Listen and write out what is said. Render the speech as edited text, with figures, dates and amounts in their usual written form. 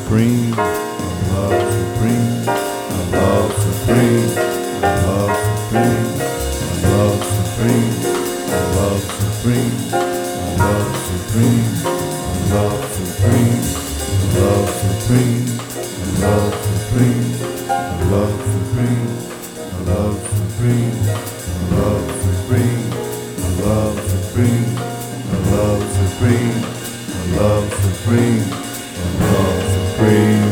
supreme, love supreme, love supreme, love supreme, love supreme, love supreme, love supreme, love supreme, love supreme, love supreme, love supreme, love supreme, love supreme, love supreme, love supreme, love supreme, love supreme.